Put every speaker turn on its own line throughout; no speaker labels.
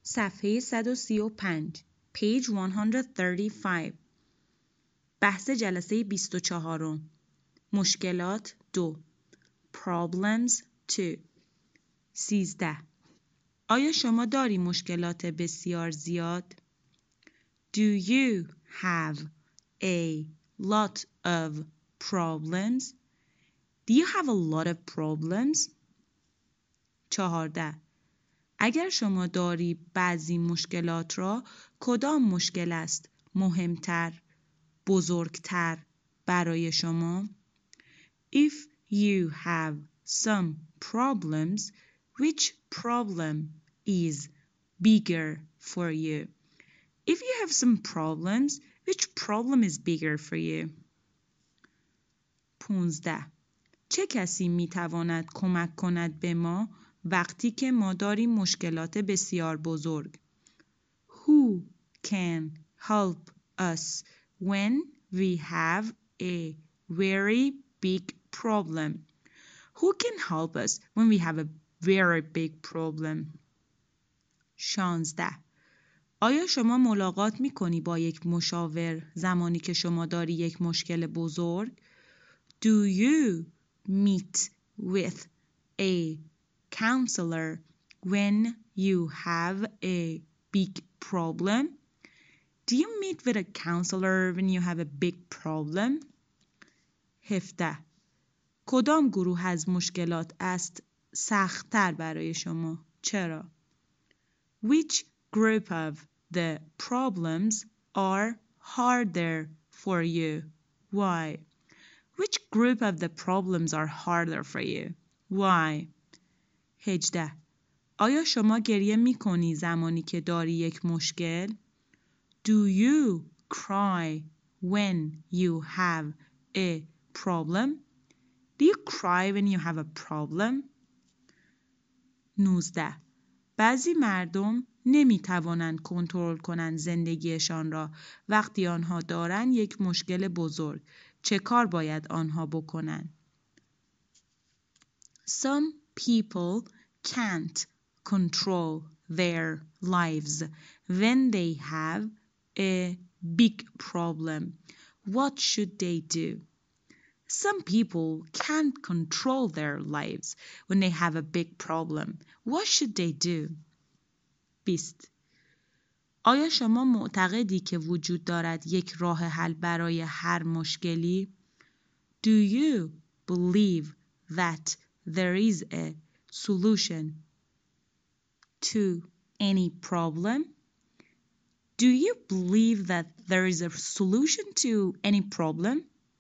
صفحه 135 page 135 بحث جلسه 24 مشکلات 2 problems 2 13 آیا شما داری مشکلات بسیار زیاد؟ Do you have a lot of problems? Do you have a lot of problems? 14 اگر شما داری بعضی مشکلات را کدام مشکل است مهمتر، بزرگتر برای شما؟ If you have some problems, which problem is bigger for you? If you have some problems, which problem is bigger for you? 15 چه کسی میتواند کمک کند به ما وقتی که ما داریم مشکلات بسیار بزرگ؟ Who can help us when we have a very big problem? Who can help us when we have a very big problem? 16 آیا شما ملاقات می‌کنی با یک مشاور زمانی که شما داری یک مشکل بزرگ؟ Do you meet with a counselor when you have a big problem? Do you meet with a counselor when you have a big problem? 17 کدام گروه از مشکلات است سخت‌تر برای شما؟ چرا؟ Which group of the problems are harder for you? Why? Which group of the problems are harder for you? Why? 18 آیا شما گریه می‌کنی زمانی که داری یک مشکل؟ Do you cry when you have a problem? Do you cry when you have a problem? 19 بعضی مردم نمی‌توانند کنترل کنند زندگیشان را وقتی آنها دارند یک مشکل بزرگ. چه کار باید آنها بکنند؟ Some people can't control their lives when they have a big problem. What should they do? Some people can't control their lives when they have a big problem. What should they do? 20 آیا شما معتقدی که وجود دارد یک راه حل برای هر مشکلی؟ Do you believe that there is a solution to any problem? Do you believe that there is a solution to any problem?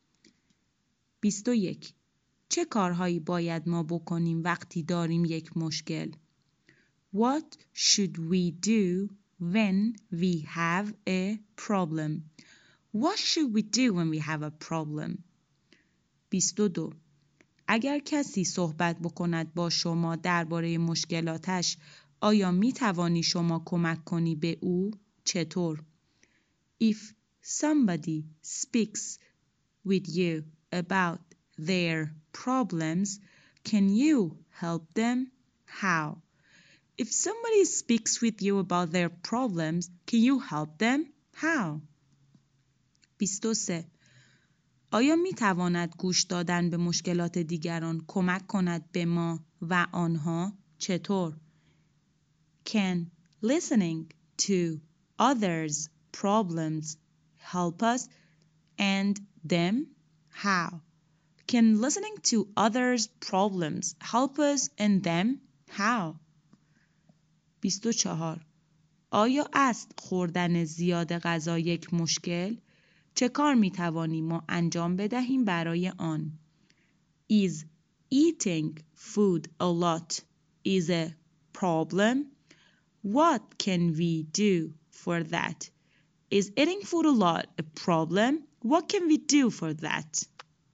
21 چه کارهایی باید ما بکنیم وقتی داریم یک مشکل؟ What should we do when we have a problem? What should we do when we have a problem? 22 اگر کسی صحبت بکند با شما درباره مشکلاتش آیا می توانی شما کمک کنی به او؟ چطور؟ If somebody speaks with you about their problems, can you help them? How? If somebody speaks with you about their problems, can you help them? How? 23 آیا می تواند گوش دادن به مشکلات دیگران کمک کند به ما و آنها؟ چطور؟ Can listening to others' problems help us and them? How? Can listening to others' problems help us and them? How? 24 آیا است خوردن زیاد غذا یک مشکل؟ چه کار می توانیم ما انجام بدهیم برای آن؟ Is eating food a lot is a problem? What can we do for that? Is eating food a lot a problem? What can we do for that?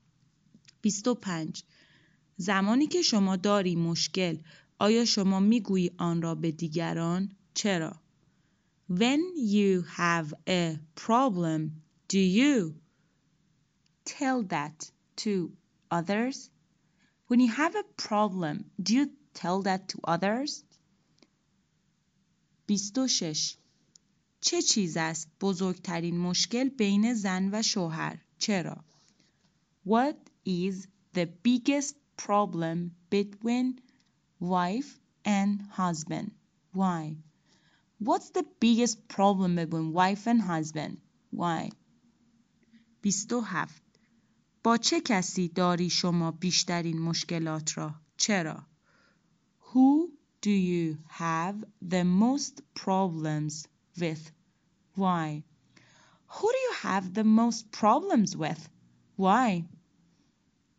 25 زمانی که شما داری مشکل آیا شما میگویی آن را به دیگران؟ چرا؟ When you have a problem, do you tell that to others? When you have a problem, do you tell that to others? 26. چه چیز است بزرگترین مشکل بین زن و شوهر؟ چرا؟ What is the biggest problem between wife and husband? Why? What's the biggest problem between wife and husband? Why? 27. با چه کسی داری شما بیشترین مشکلات را؟ چرا؟ Who do you have the most problems with? Why? Who do you have the most problems with? Why?